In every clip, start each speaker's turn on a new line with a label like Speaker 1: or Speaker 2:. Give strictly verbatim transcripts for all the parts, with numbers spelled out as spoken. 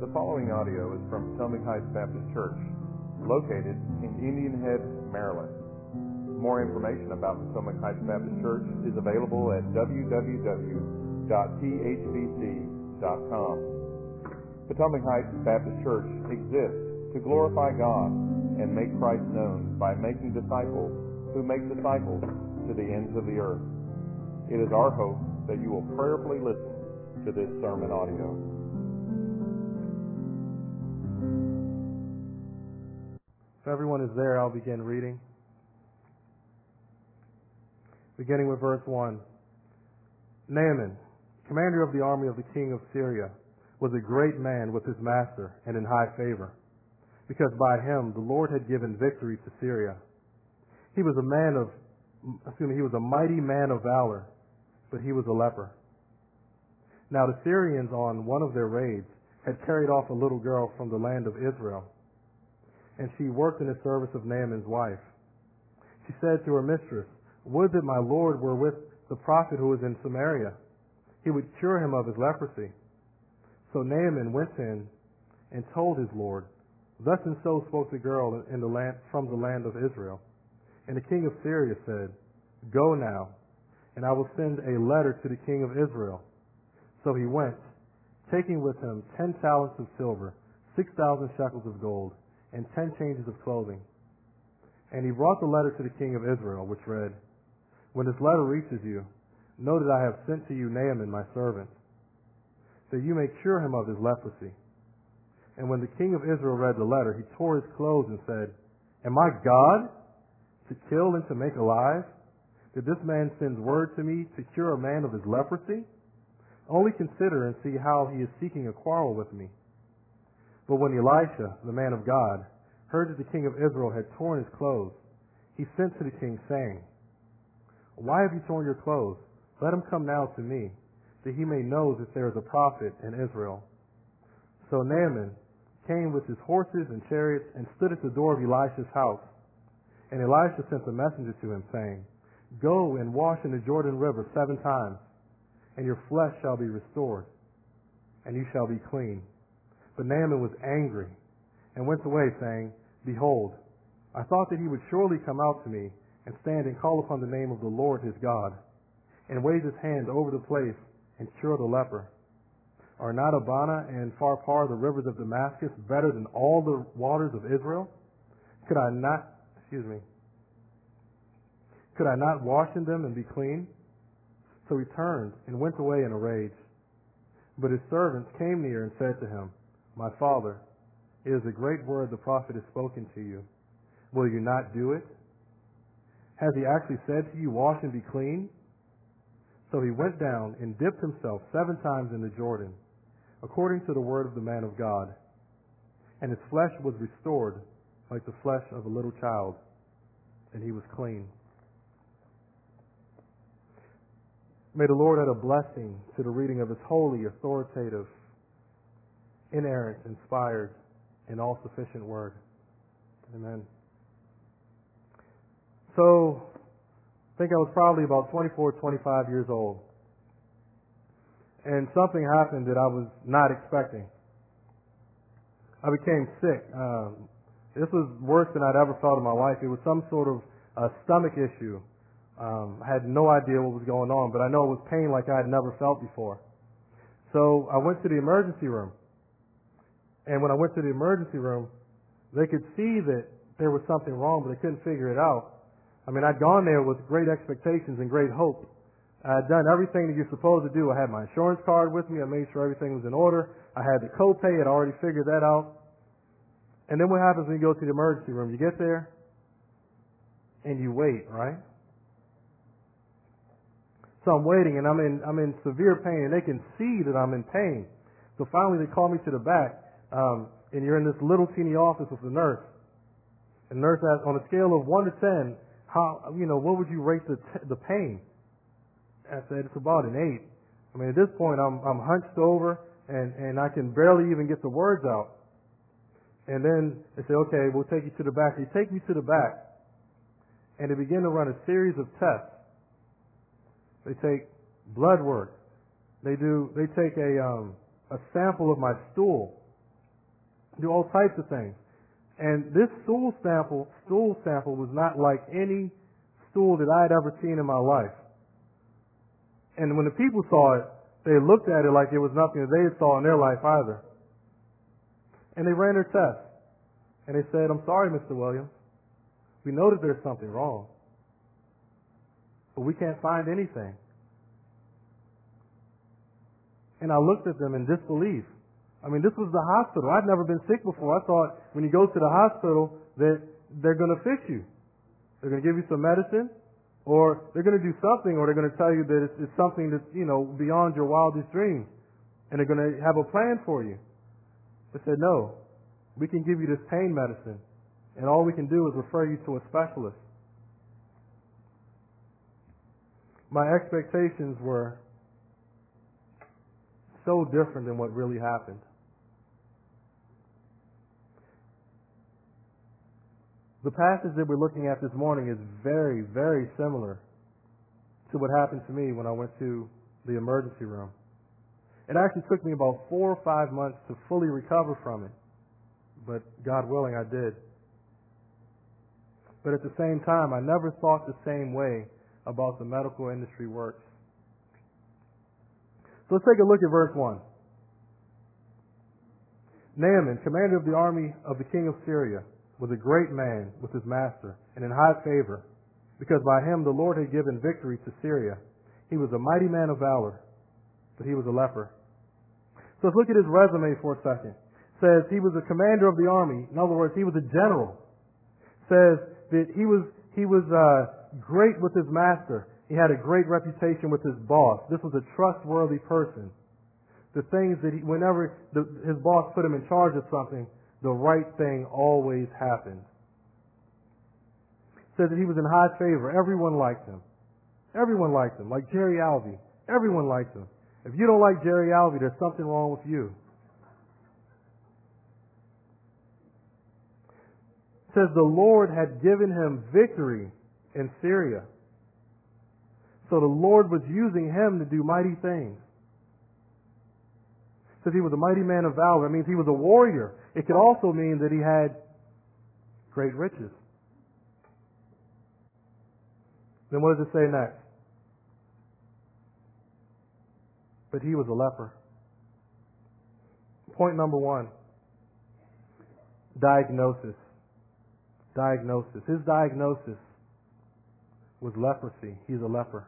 Speaker 1: The following audio is from Potomac Heights Baptist Church, located in Indian Head, Maryland. More information about Potomac Heights Baptist Church is available at w w w dot p h b c dot com. Potomac Heights Baptist Church exists to glorify God and make Christ known by making disciples who make disciples to the ends of the earth. It is our hope that you will prayerfully listen to this sermon audio.
Speaker 2: If everyone is there, I'll begin reading. Beginning with verse one. Naaman, commander of the army of the king of Syria, was a great man with his master and in high favor, because by him the Lord had given victory to Syria. He was a man of, excuse me, he was a mighty man of valor, but he was a leper. Now the Syrians on one of their raids had carried off a little girl from the land of Israel, and she worked in the service of Naaman's wife. She said to her mistress, "Would that my Lord were with the prophet who is in Samaria. He would cure him of his leprosy." So Naaman went in and told his Lord. Thus and so spoke the girl in the land, from the land of Israel. And the king of Syria said, "Go now, and I will send a letter to the king of Israel." So he went, taking with him ten talents of silver, six thousand shekels of gold, and ten changes of clothing. And he brought the letter to the king of Israel, which read, "When this letter reaches you, know that I have sent to you Naaman, my servant, that you may cure him of his leprosy." And when the king of Israel read the letter, he tore his clothes and said, "Am I God, to kill and to make alive? That this man sends word to me to cure a man of his leprosy? Only consider and see how he is seeking a quarrel with me." But when Elisha, the man of God, heard that the king of Israel had torn his clothes, he sent to the king, saying, "Why have you torn your clothes? Let him come now to me, that he may know that there is a prophet in Israel." So Naaman came with his horses and chariots and stood at the door of Elisha's house. And Elisha sent a messenger to him, saying, "Go and wash in the Jordan River seven times, and your flesh shall be restored, and you shall be clean." But Naaman was angry and went away, saying, "Behold, I thought that he would surely come out to me and stand and call upon the name of the Lord his God, and wave his hand over the place and cure the leper. Are not Abana and Pharpar, the rivers of Damascus, better than all the waters of Israel? Could I not, excuse me, could I not wash in them and be clean?" So he turned and went away in a rage. But his servants came near and said to him, "My father, it is a great word the prophet has spoken to you. Will you not do it? Has he actually said to you, 'Wash and be clean'?" So he went down and dipped himself seven times in the Jordan, according to the word of the man of God. And his flesh was restored like the flesh of a little child, and he was clean. May the Lord add a blessing to the reading of his holy, authoritative, inerrant, inspired, and all-sufficient word. Amen. So, I think I was probably about twenty-four, twenty-five years old. And something happened that I was not expecting. I became sick. Um, this was worse than I'd ever felt in my life. It was some sort of uh, stomach issue. Um, I had no idea what was going on, but I know it was pain like I had never felt before. So I went to the emergency room. And when I went to the emergency room, they could see that there was something wrong, but they couldn't figure it out. I mean, I'd gone there with great expectations and great hope. I had done everything that you're supposed to do. I had my insurance card with me. I made sure everything was in order. I had the copay. I'd already figured that out. And then what happens when you go to the emergency room? You get there and you wait, right? So I'm waiting, and I'm in I'm in severe pain, and they can see that I'm in pain. So finally, they call me to the back, um, and you're in this little teeny office with the nurse. And the nurse asks, on a scale of one to ten, how you know what would you rate the t- the pain? I said it's about an eight. I mean, at this point, I'm I'm hunched over, and and I can barely even get the words out. And then they say, "Okay, we'll take you to the back." They take me to the back, and they begin to run a series of tests. They take blood work. They do. They take a um, a sample of my stool, do all types of things. And this stool sample, stool sample was not like any stool that I had ever seen in my life. And when the people saw it, they looked at it like it was nothing that they had saw in their life either. And they ran their test. And they said, I'm sorry, Mister Williams. We know that there's something wrong. But we can't find anything. And I looked at them in disbelief. I mean, this was the hospital. I'd never been sick before. I thought when you go to the hospital that they're going to fix you. They're going to give you some medicine, or they're going to do something, or they're going to tell you that it's, it's something that's, you know, beyond your wildest dreams. And they're going to have a plan for you. They said, no, we can give you this pain medicine, and all we can do is refer you to a specialist. My expectations were so different than what really happened. The passage that we're looking at this morning is very, very similar to what happened to me when I went to the emergency room. It actually took me about four or five months to fully recover from it, but God willing, I did. But at the same time, I never thought the same way about the medical industry works. So let's take a look at verse one. Naaman, commander of the army of the king of Syria, was a great man with his master and in high favor, because by him the Lord had given victory to Syria. He was a mighty man of valor, but he was a leper. So let's look at his resume for a second. It says he was a commander of the army. In other words, he was a general. It says that he was he was uh, great with his master. He had a great reputation with his boss. This was a trustworthy person. The things that he, whenever the, his boss put him in charge of something, the right thing always happened. It says that he was in high favor. Everyone liked him. Everyone liked him. Like Jerry Alvey. Everyone liked him. If you don't like Jerry Alvey, there's something wrong with you. It says the Lord had given him victory in Syria. So the Lord was using him to do mighty things. It says he was a mighty man of valor. It means he was a warrior. It could also mean that he had great riches. Then what does it say next? But he was a leper. Point number one. Diagnosis. Diagnosis. His diagnosis was leprosy. He's a leper.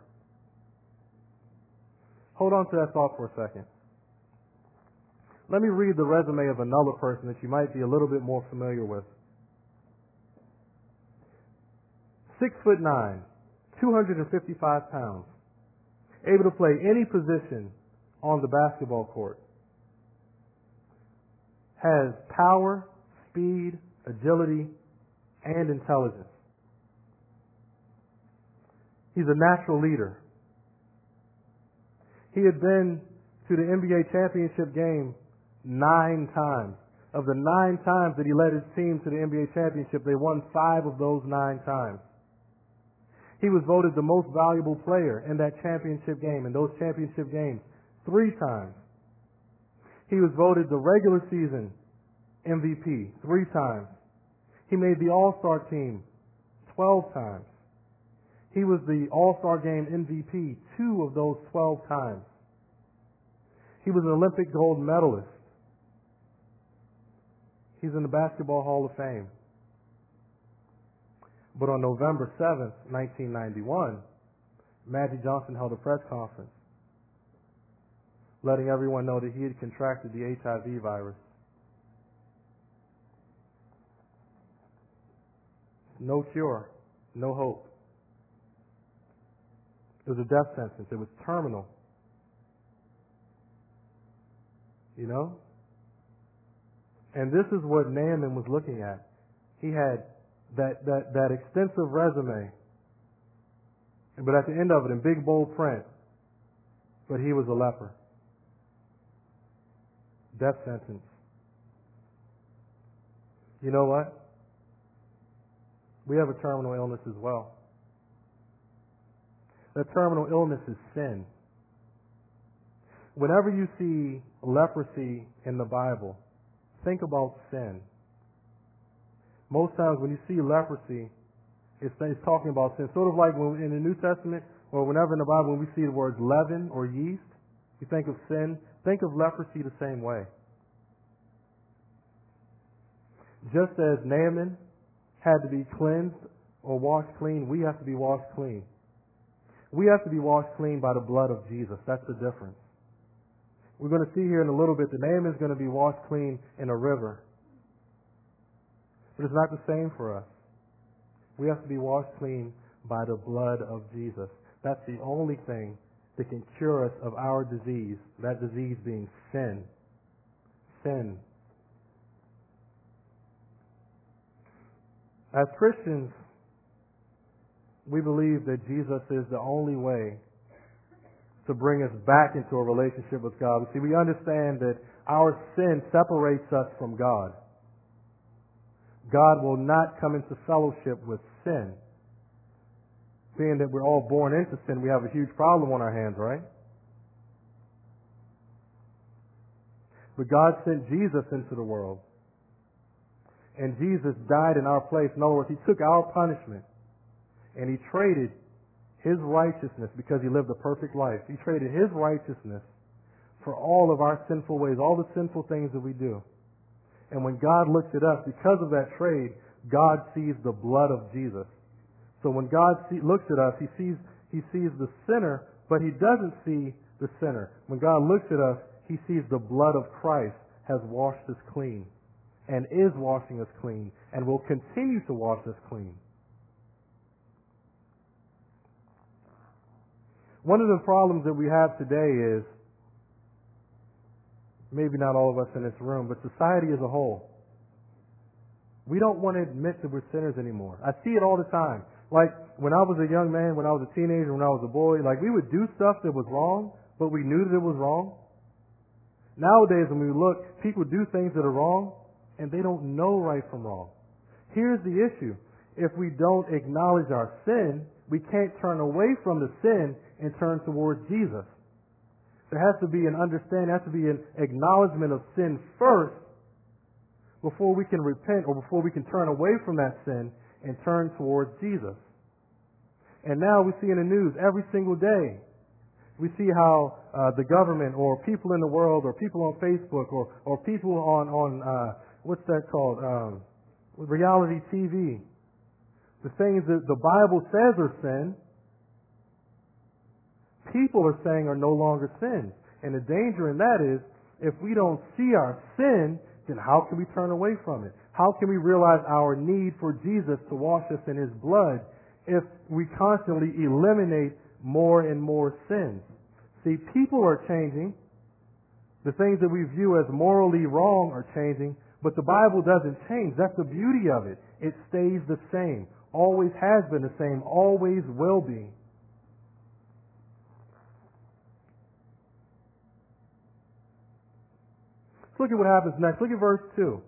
Speaker 2: Hold on to that thought for a second. Let me read the resume of another person that you might be a little bit more familiar with. Six foot nine, two hundred fifty-five pounds, able to play any position on the basketball court, has power, speed, agility, and intelligence. He's a natural leader. He had been to the N B A championship game nine times. Of the nine times that he led his team to the N B A championship, they won five of those nine times. He was voted the most valuable player in that championship game, in those championship games, three times. He was voted the regular season M V P three times. He made the All-Star team twelve times. He was the All-Star game M V P two of those twelve times. He was an Olympic gold medalist. He's in the Basketball Hall of Fame. But on November seventh, nineteen ninety-one, Magic Johnson held a press conference letting everyone know that he had contracted the H I V virus. No cure, no hope. It was a death sentence. It was terminal. You know? And this is what Naaman was looking at. He had that, that, that extensive resume, but at the end of it, in big bold print, but he was a leper. Death sentence. You know what? We have a terminal illness as well. That terminal illness is sin. Whenever you see leprosy in the Bible, think about sin. Most times when you see leprosy, it's, it's talking about sin. Sort of like when in the New Testament, or whenever in the Bible, when we see the words leaven or yeast, you think of sin. Think of leprosy the same way. Just as Naaman had to be cleansed or washed clean, we have to be washed clean. We have to be washed clean by the blood of Jesus. That's the difference. We're going to see here in a little bit that Naaman is going to be washed clean in a river. But it's not the same for us. We have to be washed clean by the blood of Jesus. That's the only thing that can cure us of our disease, that disease being sin. Sin. As Christians, we believe that Jesus is the only way to bring us back into a relationship with God. See, we understand that our sin separates us from God. God will not come into fellowship with sin. Being that we're all born into sin, we have a huge problem on our hands, right? But God sent Jesus into the world. And Jesus died in our place. In other words, He took our punishment and He traded His righteousness, because He lived a perfect life. He traded His righteousness for all of our sinful ways, all the sinful things that we do. And when God looks at us, because of that trade, God sees the blood of Jesus. So when God see, looks at us, He sees He sees the sinner, but He doesn't see the sinner. When God looks at us, He sees the blood of Christ has washed us clean and is washing us clean and will continue to wash us clean. One of the problems that we have today is, maybe not all of us in this room, but society as a whole, we don't want to admit that we're sinners anymore. I see it all the time. Like, when I was a young man, when I was a teenager, when I was a boy, like, we would do stuff that was wrong, but we knew that it was wrong. Nowadays, when we look, people do things that are wrong, and they don't know right from wrong. Here's the issue. If we don't acknowledge our sin, we can't turn away from the sin and turn towards Jesus. There has to be an understanding, there has to be an acknowledgement of sin first before we can repent or before we can turn away from that sin and turn towards Jesus. And now we see in the news every single day, we see how uh, the government or people in the world or people on Facebook or, or people on, on uh, what's that called, um, reality T V, the things that the Bible says are sin, people are saying are no longer sins. And the danger in that is, if we don't see our sin, then how can we turn away from it? How can we realize our need for Jesus to wash us in His blood if we constantly eliminate more and more sins? See, people are changing. The things that we view as morally wrong are changing, but the Bible doesn't change. That's the beauty of it. It stays the same. Always has been the same. Always will be. Look at what happens next. Look at verse two.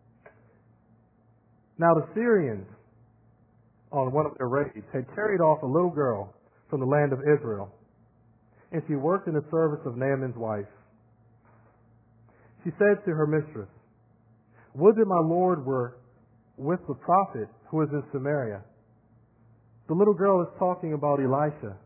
Speaker 2: Now the Syrians, on one of their raids, had carried off a little girl from the land of Israel, and she worked in the service of Naaman's wife. She said to her mistress, "Would that my Lord were with the prophet who is in Samaria." The little girl is talking about Elisha.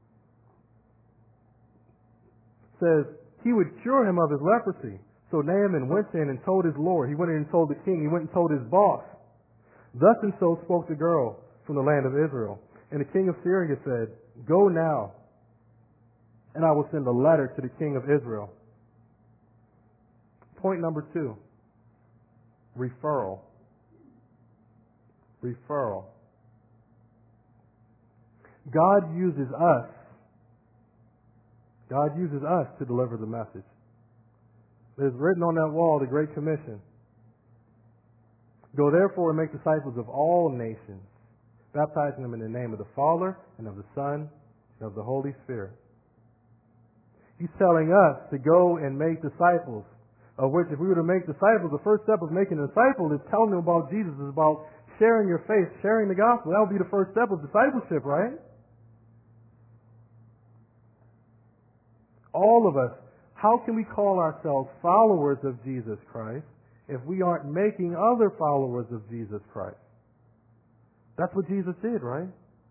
Speaker 2: Says he would cure him of his leprosy. So Naaman went in and told his lord. He went in and told the king. He went and told his boss. Thus and so spoke the girl from the land of Israel. And the king of Syria said, "Go now, and I will send a letter to the king of Israel." Point number two. Referral. Referral. God uses us. God uses us to deliver the message. It is written on that wall, the Great Commission. "Go therefore and make disciples of all nations, baptizing them in the name of the Father and of the Son and of the Holy Spirit." He's telling us to go and make disciples, of which if we were to make disciples, the first step of making a disciple is telling them about Jesus, is about sharing your faith, sharing the gospel. That would be the first step of discipleship, right? All of us, how can we call ourselves followers of Jesus Christ if we aren't making other followers of Jesus Christ. That's what Jesus did, right?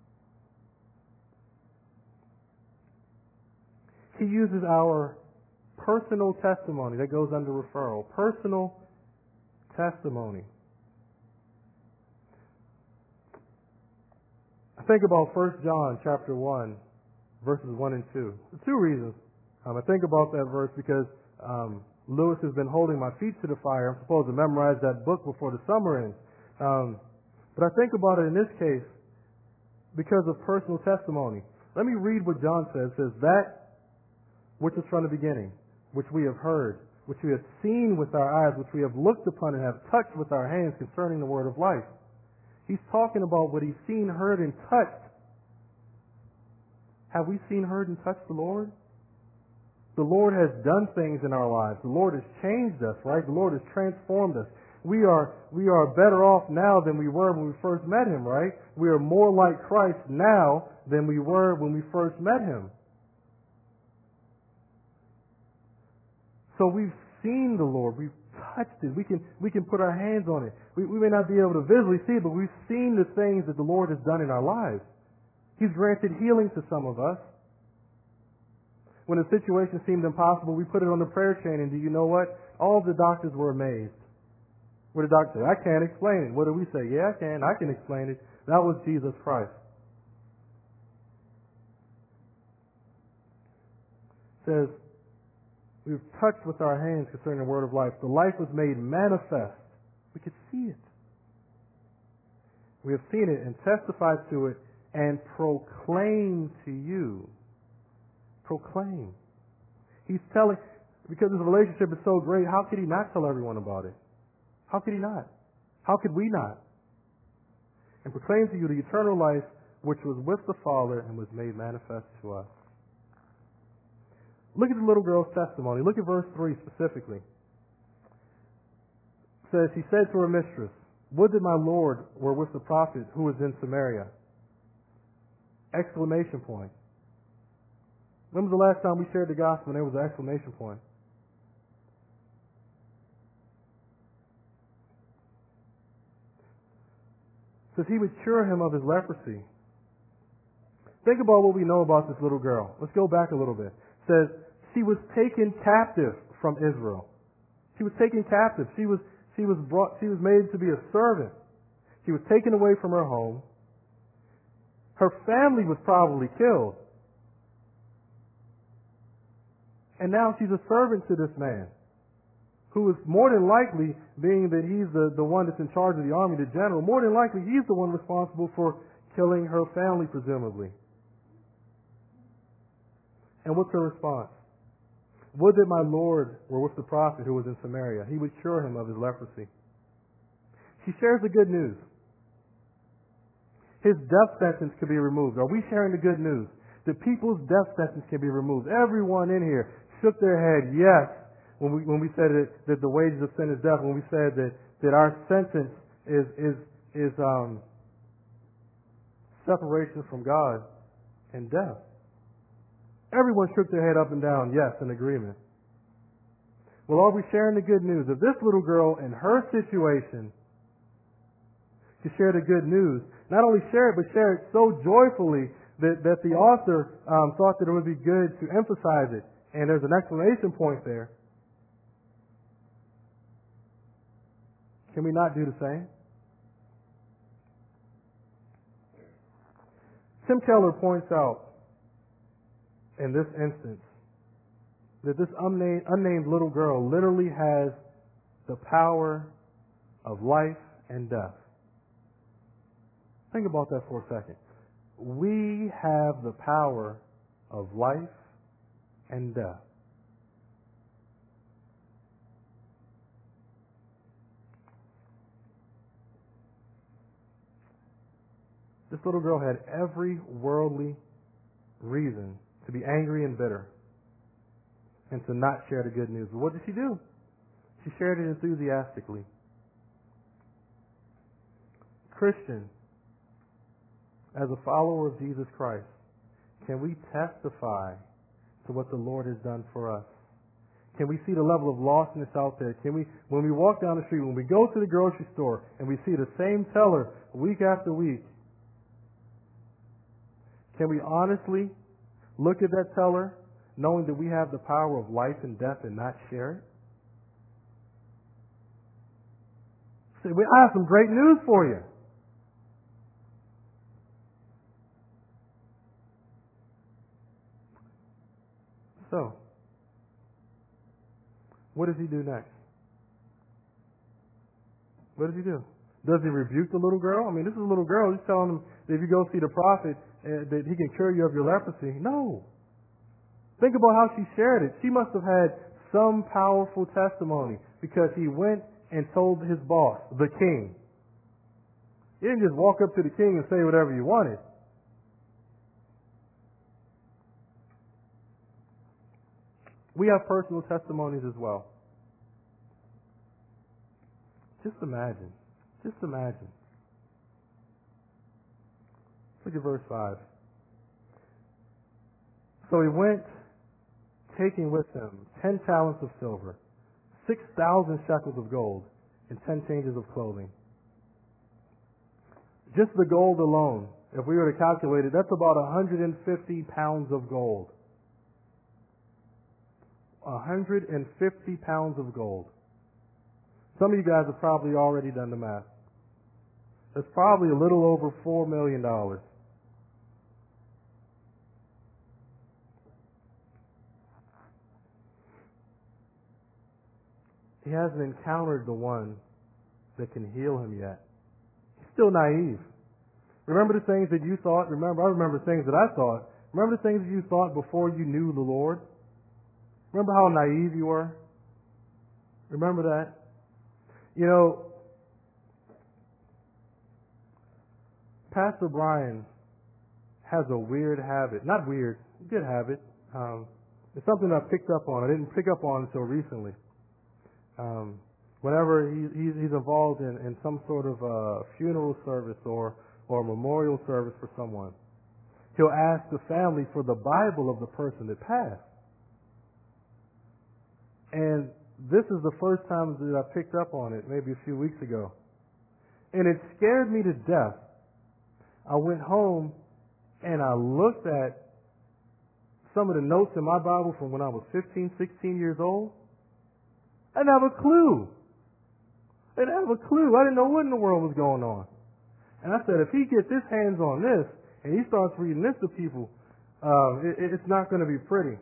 Speaker 2: He uses our personal testimony. That goes under referral. Personal testimony. I think about First John chapter one, verses one and two. For two reasons. Um, I think about that verse because um, Lewis has been holding my feet to the fire. I'm supposed to memorize that book before the summer ends. Um, but I think about it in this case because of personal testimony. Let me read what John says. It says, that which is from the beginning, which we have heard, which we have seen with our eyes, which we have looked upon and have touched with our hands concerning the word of life. He's talking about what he's seen, heard, and touched. Have we seen, heard, and touched the Lord? The Lord has done things in our lives. The Lord has changed us, right? The Lord has transformed us. We are, we are better off now than we were when we first met Him, right? We are more like Christ now than we were when we first met Him. So we've seen the Lord. We've touched it. We can, we can put our hands on it. We, we may not be able to visually see it, but we've seen the things that the Lord has done in our lives. He's granted healing to some of us. When a situation seemed impossible, we put it on the prayer chain, and do you know what? All of the doctors were amazed. What did the doctor say? I can't explain it. What do we say? Yeah, I can. I can explain it. That was Jesus Christ. It says, we've touched with our hands concerning the word of life. The life was made manifest. We could see it. We have seen it and testified to it and proclaimed to you. Proclaim. He's telling, because his relationship is so great, how could he not tell everyone about it? How could he not? How could we not? And proclaim to you the eternal life which was with the Father and was made manifest to us. Look at the little girl's testimony. Look at verse three specifically. It says, she said to her mistress, would that my Lord were with the prophet who was in Samaria. Exclamation point. When was the last time we shared the gospel and there was an exclamation point? It says he would cure him of his leprosy. Think about what we know about this little girl. Let's go back a little bit. It says she was taken captive from Israel. She was taken captive. She was she was brought she was made to be a servant. She was taken away from her home. Her family was probably killed. And now she's a servant to this man, who is more than likely, being that he's the, the one that's in charge of the army, the general, more than likely he's the one responsible for killing her family, presumably. And what's her response? Would that my Lord were with the prophet who was in Samaria. He would cure him of his leprosy. She shares the good news. His death sentence could be removed. Are we sharing the good news? That people's death sentence can be removed. Everyone in here shook their head, yes, when we when we said that, that the wages of sin is death, when we said that, that our sentence is is is um, separation from God and death. Everyone shook their head up and down, yes, in agreement. Well, are we sharing the good news? If this little girl in her situation could share the good news, not only share it, but share it so joyfully that, that the author um, thought that it would be good to emphasize it. And there's an exclamation point there. Can we not do the same? Tim Keller points out in this instance that this unnamed, unnamed little girl literally has the power of life and death. Think about that for a second. We have the power of life and death. This little girl had every worldly reason to be angry and bitter and to not share the good news. But what did she do? She shared it enthusiastically. Christian, as a follower of Jesus Christ, can we testify to what the Lord has done for us? Can we see the level of lostness out there? Can we, when we walk down the street, when we go to the grocery store and we see the same teller week after week, can we honestly look at that teller knowing that we have the power of life and death and not share it? Say, I have some great news for you. So, what does he do next? What does he do? Does he rebuke the little girl? I mean, this is a little girl. He's telling him that if you go see the prophet, uh, that he can cure you of your leprosy. No. Think about how she shared it. She must have had some powerful testimony because he went and told his boss, the king. He didn't just walk up to the king and say whatever you wanted. We have personal testimonies as well. Just imagine. Just imagine. Look at verse five. So he went, taking with him ten talents of silver, six thousand shekels of gold, and ten changes of clothing. Just the gold alone, if we were to calculate it, that's about one hundred fifty pounds of gold. one hundred fifty pounds of gold. Some of you guys have probably already done the math. That's probably a little over four million dollars. He hasn't encountered the one that can heal him yet. He's still naive. Remember the things that you thought? Remember, I remember things that I thought. Remember the things that you thought before you knew the Lord? Remember how naive you were? Remember that? You know, Pastor Brian has a weird habit. Not weird, good habit. Um, it's something I picked up on. I didn't pick up on until recently. Um, whenever he, he's, he's involved in, in some sort of uh, funeral service or, or memorial service for someone, he'll ask the family for the Bible of the person that passed. And this is the first time that I picked up on it, maybe a few weeks ago. And it scared me to death. I went home and I looked at some of the notes in my Bible from when I was fifteen, sixteen years old. I didn't have a clue. I didn't have a clue. I didn't know what in the world was going on. And I said, if he gets his hands on this and he starts reading this to people, uh, it, it's not going to be pretty.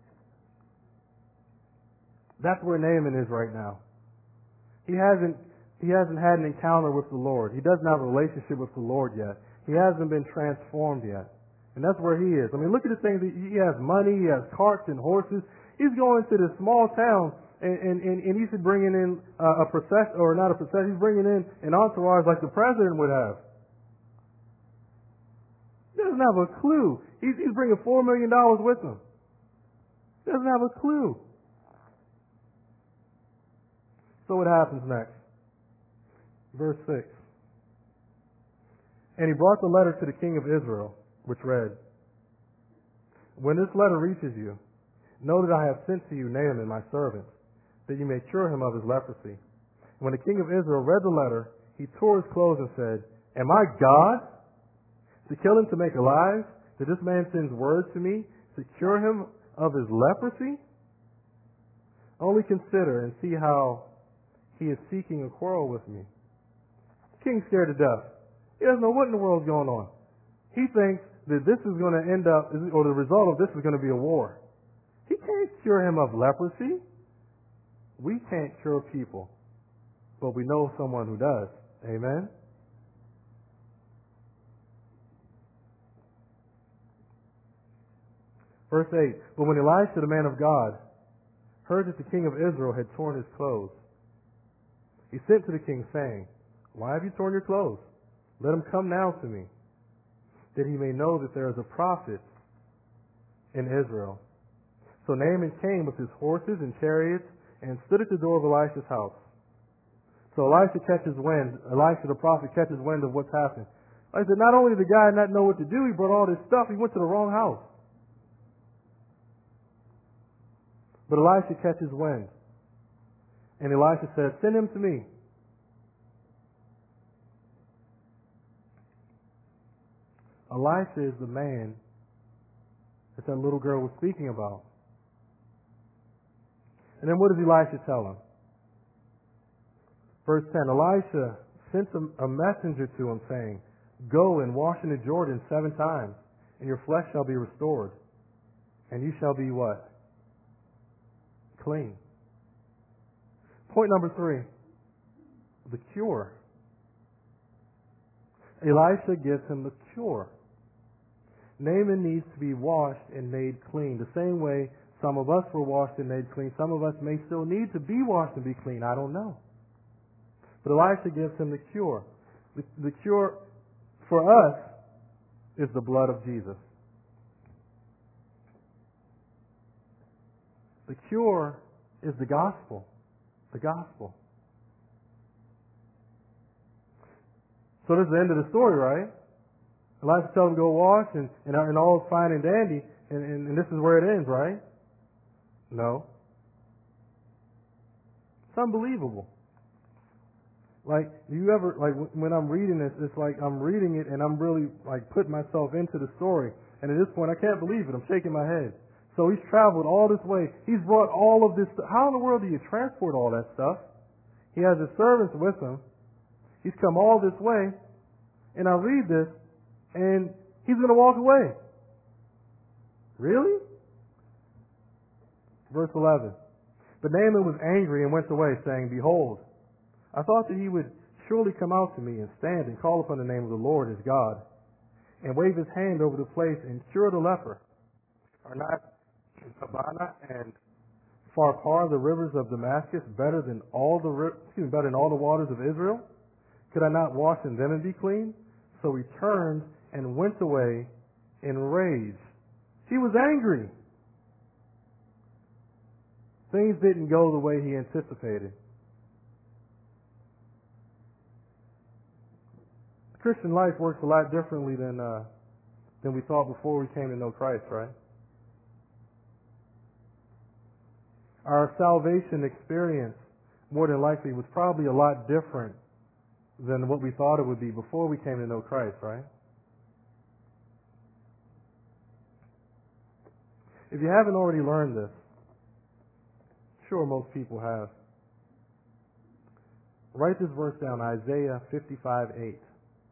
Speaker 2: That's where Naaman is right now. He hasn't he hasn't had an encounter with the Lord. He doesn't have a relationship with the Lord yet. He hasn't been transformed yet. And that's where he is. I mean, look at the things. He has money. He has carts and horses. He's going to this small town, and, and, and, and he's bringing in a, a procession, or not a procession, he's bringing in an entourage like the president would have. He doesn't have a clue. He's, he's bringing four million dollars with him. He doesn't have a clue. So what happens next? Verse six. And he brought the letter to the king of Israel, which read, when this letter reaches you, know that I have sent to you Naaman, my servant, that you may cure him of his leprosy. When the king of Israel read the letter, he tore his clothes and said, am I God to kill him, to make alive, that this man sends word to me to cure him of his leprosy? Only consider and see how he is seeking a quarrel with me. The king's scared to death. He doesn't know what in the world's going on. He thinks that this is going to end up, or the result of this is going to be a war. He can't cure him of leprosy. We can't cure people, but we know someone who does. Amen? Verse eight, but when Elisha, the man of God, heard that the king of Israel had torn his clothes, he sent to the king, saying, why have you torn your clothes? Let him come now to me, that he may know that there is a prophet in Israel. So Naaman came with his horses and chariots and stood at the door of Elisha's house. So Elisha catches wind, Elisha the prophet catches wind of what's happened. I said, not only did the guy not know what to do, he brought all this stuff, he went to the wrong house. But Elisha catches wind. And Elisha says, send him to me. Elisha is the man that that little girl was speaking about. And then what does Elisha tell him? Verse ten, Elisha sent a, a messenger to him saying, go and wash in the Jordan seven times, and your flesh shall be restored, and you shall be what? Clean. Point number three, the cure. Elisha gives him the cure. Naaman needs to be washed and made clean. The same way some of us were washed and made clean. Some of us may still need to be washed and be clean. I don't know. But Elisha gives him the cure. The, the cure for us is the blood of Jesus. The cure is the gospel. The gospel. So this is the end of the story, right? Elisha tells him to go wash, and, and, and all is fine and dandy, and, and, and this is where it ends, right? No. It's unbelievable. Like, do you ever, like, when I'm reading this, it's like I'm reading it and I'm really, like, putting myself into the story. And at this point, I can't believe it. I'm shaking my head. So he's traveled all this way. He's brought all of this stuff. How in the world do you transport all that stuff? He has his servants with him. He's come all this way. And I read this, and he's going to walk away. Really? Verse eleven. But Naaman was angry and went away, saying, behold, I thought that he would surely come out to me and stand and call upon the name of the Lord his God, and wave his hand over the place and cure the leper. Are not Abana and Pharpar, the rivers of Damascus, better than all the excuse me, better than all the waters of Israel? Could I not wash in them and be clean? So he turned and went away in rage. He was angry. Things didn't go the way he anticipated. Christian life works a lot differently than uh, than we thought before we came to know Christ, right? Our salvation experience, more than likely, was probably a lot different than what we thought it would be before we came to know Christ, right? If you haven't already learned this, sure most people have. Write this verse down, Isaiah fifty-five eight.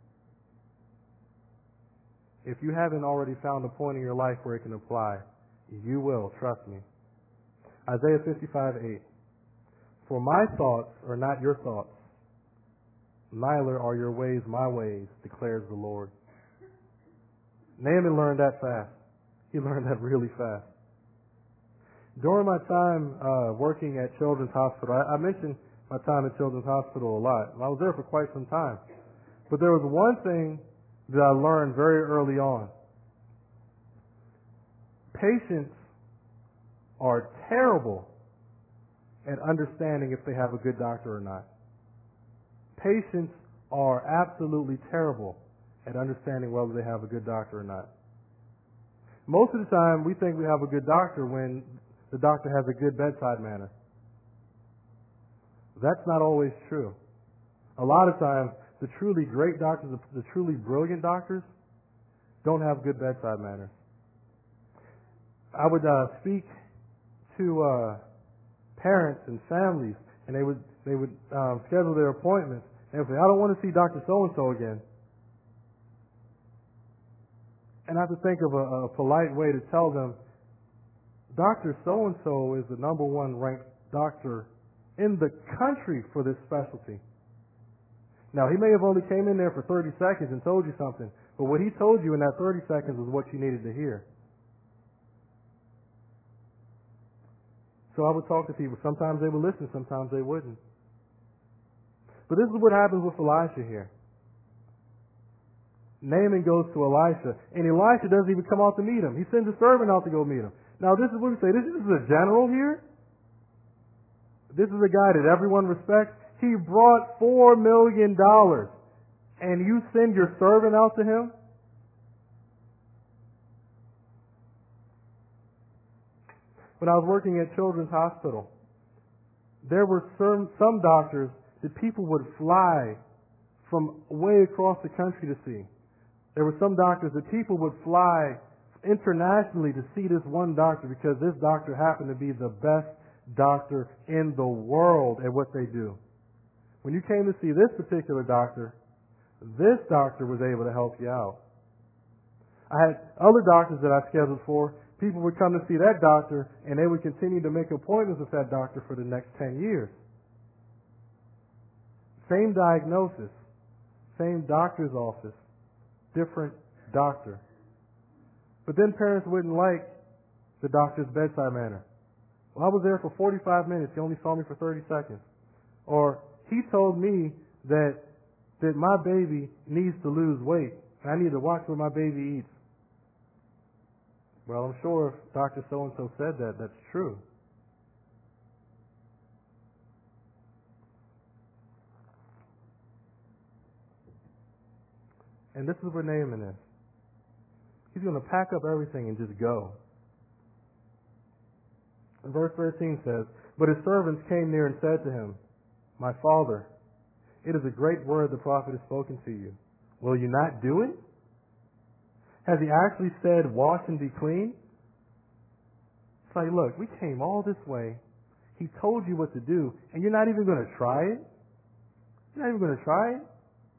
Speaker 2: If you haven't already found a point in your life where it can apply, you will, trust me. Isaiah fifty-five eight. For my thoughts are not your thoughts, neither are your ways my ways, declares the Lord. Naaman learned that fast. He learned that really fast. During my time uh, working at Children's Hospital, I, I mentioned my time at Children's Hospital a lot. I was there for quite some time. But there was one thing that I learned very early on. Patients are terrible at understanding if they have a good doctor or not. Patients are absolutely terrible at understanding whether they have a good doctor or not. Most of the time, we think we have a good doctor when the doctor has a good bedside manner. That's not always true. A lot of times, the truly great doctors, the truly brilliant doctors, don't have good bedside manners. I would uh, speak to uh, parents and families, and they would they would um, schedule their appointments. And they would say, "I don't want to see Doctor So-and-so again." And I have to think of a, a polite way to tell them, Doctor So-and-so is the number one ranked doctor in the country for this specialty. Now, he may have only came in there for thirty seconds and told you something, but what he told you in that thirty seconds was what you needed to hear. So I would talk to people. Sometimes they would listen, sometimes they wouldn't. But this is what happens with Elisha here. Naaman goes to Elisha, and Elisha doesn't even come out to meet him. He sends a servant out to go meet him. Now, this is what we say. This is a general here. This is a guy that everyone respects. He brought four million dollars, and you send your servant out to him? When I was working at Children's Hospital, there were some, some doctors that people would fly from way across the country to see. There were some doctors that people would fly internationally to see this one doctor because this doctor happened to be the best doctor in the world at what they do. When you came to see this particular doctor, this doctor was able to help you out. I had other doctors that I scheduled for. People would come to see that doctor, and they would continue to make appointments with that doctor for the next ten years. Same diagnosis, same doctor's office, different doctor. But then parents wouldn't like the doctor's bedside manner. Well, I was there for forty-five minutes. He only saw me for thirty seconds. Or he told me that that my baby needs to lose weight. I need to watch what my baby eats. Well, I'm sure if Doctor So-and-so said that, that's true. And this is where Naaman is. He's going to pack up everything and just go. And verse thirteen says, "But his servants came near and said to him, 'My father, it is a great word the prophet has spoken to you. Will you not do it? Has he actually said, wash and be clean?' It's like, look, we came all this way. He told you what to do, and you're not even going to try it? You're not even going to try it?"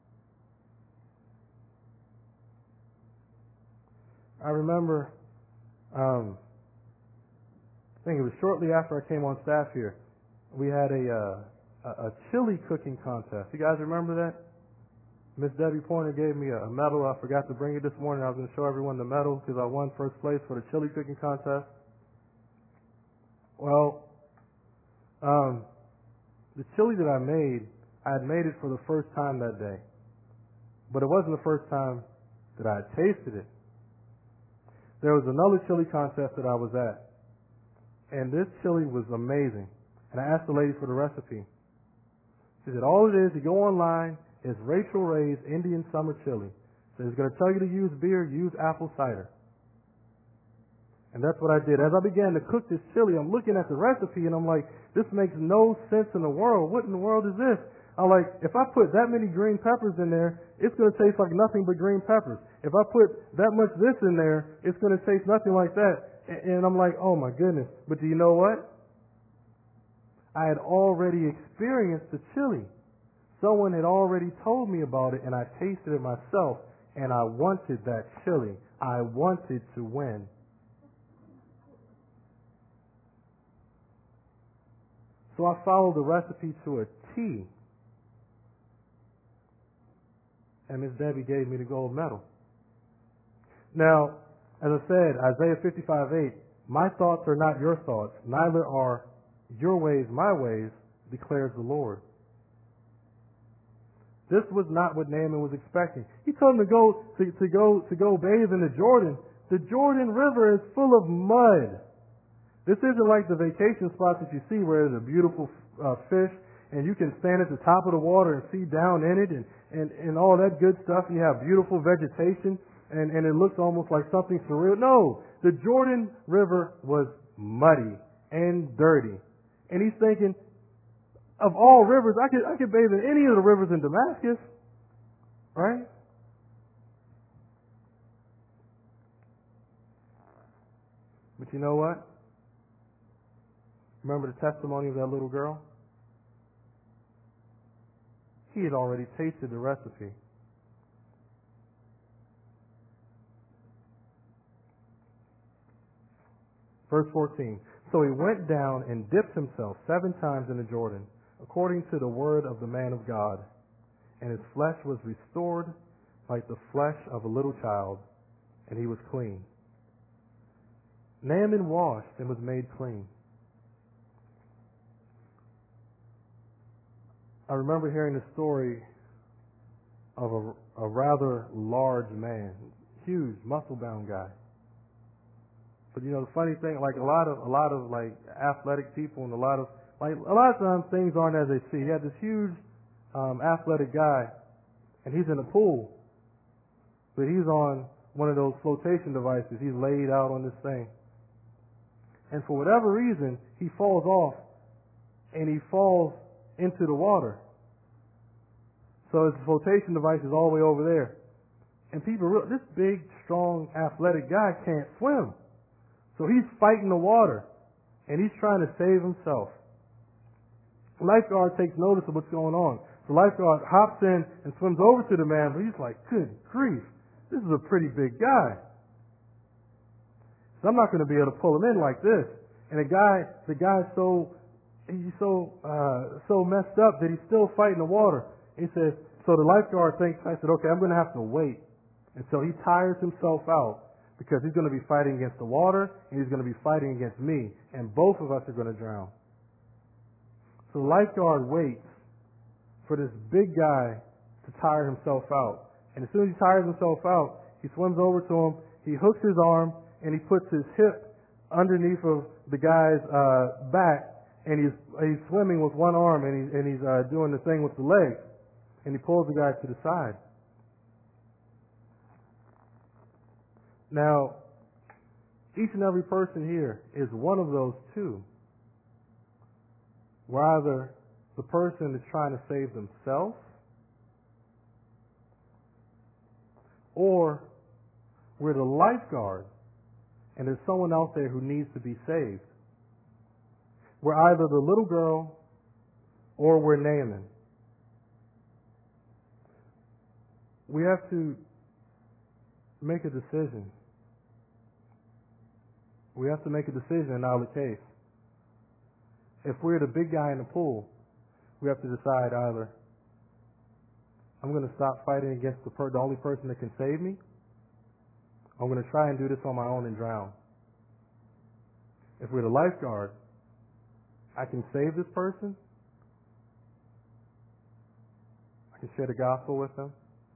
Speaker 2: I remember, um, I think it was shortly after I came on staff here, we had a, uh, a, a chili cooking contest. You guys remember that? Miss Debbie Pointer gave me a, a medal. I forgot to bring it this morning. I was going to show everyone the medal because I won first place for the chili cooking contest. Well, um, the chili that I made, I had made it for the first time that day. But it wasn't the first time that I had tasted it. There was another chili contest that I was at, and this chili was amazing. And I asked the lady for the recipe. She said, all it is, you go online, it's Rachel Ray's Indian Summer Chili. So it's going to tell you to use beer, use apple cider. And that's what I did. As I began to cook this chili, I'm looking at the recipe, and I'm like, this makes no sense in the world. What in the world is this? I'm like, if I put that many green peppers in there, it's going to taste like nothing but green peppers. If I put that much this in there, it's going to taste nothing like that. And I'm like, oh my goodness. But do you know what? I had already experienced the chili. Someone had already told me about it, and I tasted it myself, and I wanted that chili. I wanted to win. So I followed the recipe to a T. And Miss Debbie gave me the gold medal. Now, as I said, Isaiah fifty-five eight, my thoughts are not your thoughts, neither are your ways my ways, declares the Lord. This was not what Naaman was expecting. He told him to go to, to go to go bathe in the Jordan. The Jordan River is full of mud. This isn't like the vacation spots that you see where there's a beautiful uh, fish and you can stand at the top of the water and see down in it and, and, and all that good stuff. And you have beautiful vegetation and, and it looks almost like something surreal. No, the Jordan River was muddy and dirty. And he's thinking, of all rivers, I could I could bathe in any of the rivers in Damascus, right? But you know what? Remember the testimony of that little girl? He had already tasted the recipe. Verse fourteen. So he went down and dipped himself seven times in the Jordan, according to the word of the man of God. And his flesh was restored like the flesh of a little child, and he was clean. Naaman washed and was made clean. I remember hearing the story of a, a rather large man, huge, muscle-bound guy. But you know, the funny thing, like a lot of a lot of like athletic people and a lot of like a lot of times things aren't as they see. He had this huge um, athletic guy, and he's in a pool, but he's on one of those flotation devices. He's laid out on this thing. and for whatever reason, he falls off, and he falls into the water. So his flotation device is all the way over there. And people, real- this big, strong, athletic guy can't swim. So he's fighting the water, and he's trying to save himself. The lifeguard takes notice of what's going on. The lifeguard hops in and swims over to the man, but he's like, good grief, this is a pretty big guy. So I'm not going to be able to pull him in like this. And the guy, the guy's so, he's so, uh, so messed up that he's still fighting the water. He says, so the lifeguard thinks, I said, okay, I'm going to have to wait. And so he tires himself out because he's going to be fighting against the water and he's going to be fighting against me. And both of us are going to drown. So the lifeguard waits for this big guy to tire himself out. And as soon as he tires himself out, he swims over to him, he hooks his arm, and he puts his hip underneath of the guy's uh, back, and he's he's swimming with one arm, and he's and he's uh, doing the thing with the legs, and he pulls the guy to the side. Now, each and every person here is one of those two. Where either the person is trying to save themselves, or we're the lifeguard and there's someone out there who needs to be saved. We're either the little girl or we're Naaman. We have to make a decision. We have to make a decision in our case. If we're the big guy in the pool, we have to decide either I'm going to stop fighting against the, per- the only person that can save me, or I'm going to try and do this on my own and drown. If we're the lifeguard, I can save this person, I can share the gospel with them,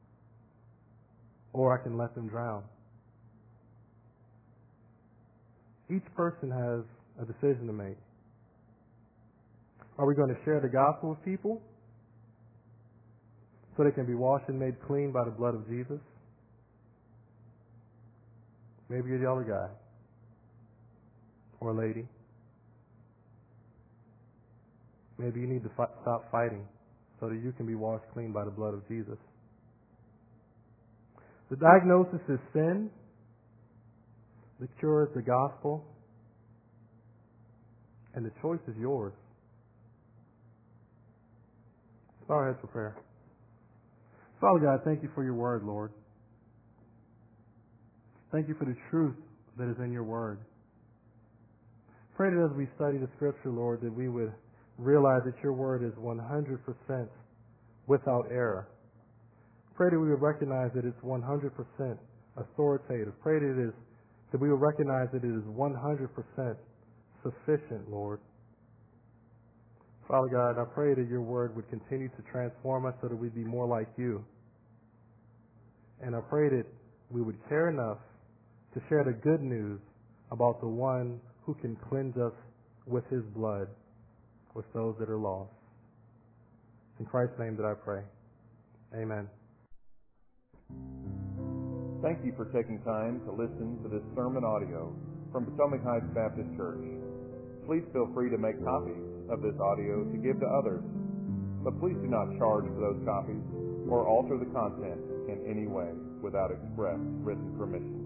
Speaker 2: or I can let them drown. Each person has a decision to make. Are we going to share the gospel with people so they can be washed and made clean by the blood of Jesus? Maybe you're the other guy or lady. Maybe you need to fi- stop fighting so that you can be washed clean by the blood of Jesus. The diagnosis is sin. The cure is the gospel. And the choice is yours. Bow our heads for prayer. Father God, thank you for your word, Lord. Thank you for the truth that is in your word. Pray that as we study the scripture, Lord, that we would realize that your word is one hundred percent without error. Pray that we would recognize that it's one hundred percent authoritative. Pray that it is that we would recognize that it is one hundred percent sufficient, Lord. Father God, I pray that your word would continue to transform us so that we'd be more like you. And I pray that we would care enough to share the good news about the one who can cleanse us with his blood, with those that are lost. In Christ's name that I pray. Amen.
Speaker 1: Thank you for taking time to listen to this sermon audio from Potomac Heights Baptist Church. Please feel free to make copies of this audio to give to others, but please do not charge for those copies or alter the content in any way without express written permission.